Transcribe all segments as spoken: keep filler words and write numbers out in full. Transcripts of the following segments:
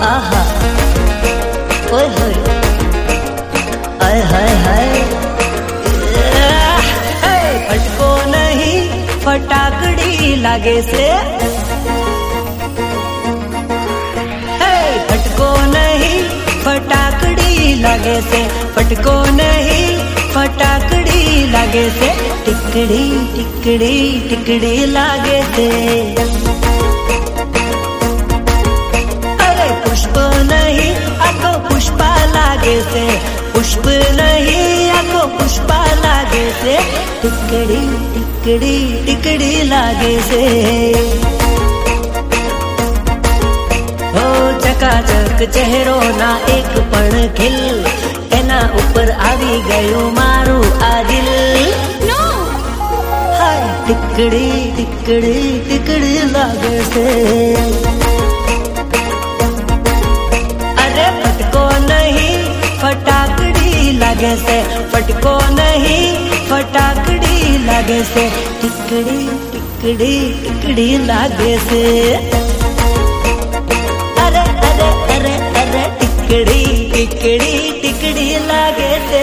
आहा ओए होए आय हाय हाय फटको नहीं फटाकड़ी लागे से, फटको नहीं फटाकड़ी लागे से, फटको नहीं फटाकड़ी लागे से, टिकड़ी टिकड़ी टिकड़ी लागे से। अरे पुष्प नहीं आको पुष्पा लागे से, पुष्प नहीं आको पुष्पा लागे से, टिकड़ी टिकड़ी टिकड़ी लागे से। हो चकाचक चेहरो ना एक पण खिल, एना ऊपर आवी गयो मारू आ दिल। नो हाय टिकड़ी टिकड़ी टिकड़ी लागे से। अरे फटको नहीं फटाकड़ी लागे से, फटको नहीं फटाकड़ी लागे से, टिकड़ी टिकड़ी टिकड़ी लागे से। अरे अरे अरे अरे टिकड़ी टिकड़ी टिकड़ी लागे से।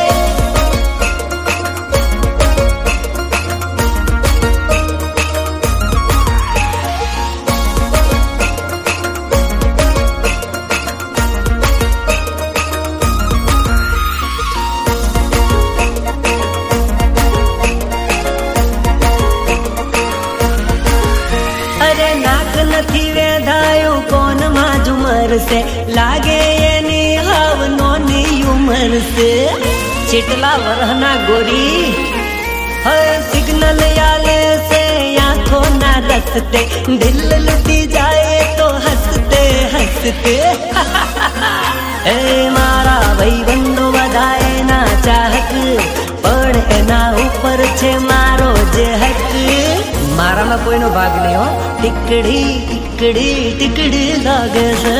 अरे नाक नथी वेधायो कोन मां झुमर से, लागे एनी हाव नोनी उमर से। चिटला वरहना गोरी है सिग्नल याले से, आंखों ना रसते, दिल लुटी जाए तो हंसते हंसते। ए मारा भाई बंदो बधाए ना चाहत, पण एना ऊपर छे मारो जे हक। मारा में कोई नो भाग नहीं हो, टिकड़ी टिकड़ी टिकड़ी लागे से।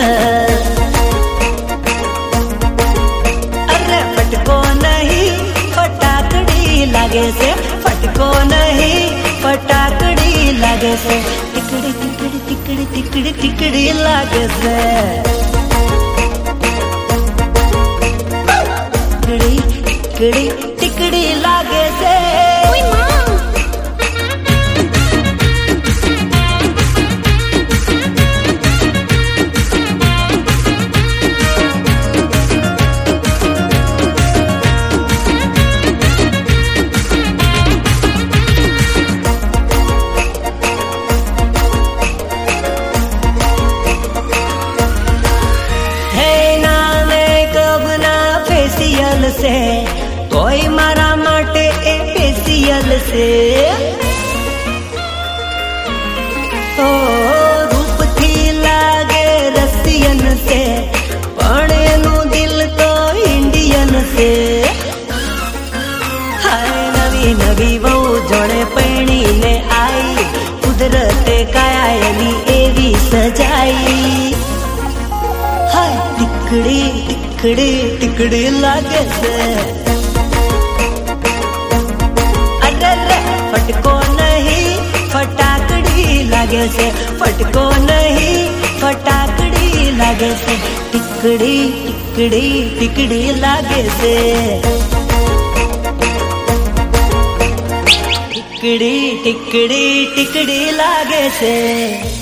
अरे फटको नहीं फटाकड़ी लागे से, फटको नहीं फटाकड़ी लागे से, टिकड़ी टिकड़ी टिकड़ी टिकड़ी टिकड़ी लागे से। टिकड़ी टिकड़ी टिकड़ी लागे से। से कोई मारा माटे ए फेसियल से। ओ रूप थी लागे रसियन से, पण एनु दिल तो इंडियन से। हाय नवी नवी वो जोड़े पैणी ने आई, कुदरते काया एनी एवी सजाई। हाय टिकड़ी टिकड़ी टिकड़ी लागे से। अरे फटको नहीं फटाकड़ी लागे से, फटको नहीं फटाकड़ी लागे से, टिकड़ी टिकड़ी टिकड़ी लागे से। टिकड़ी टिकड़ी टिकड़ी लागे से।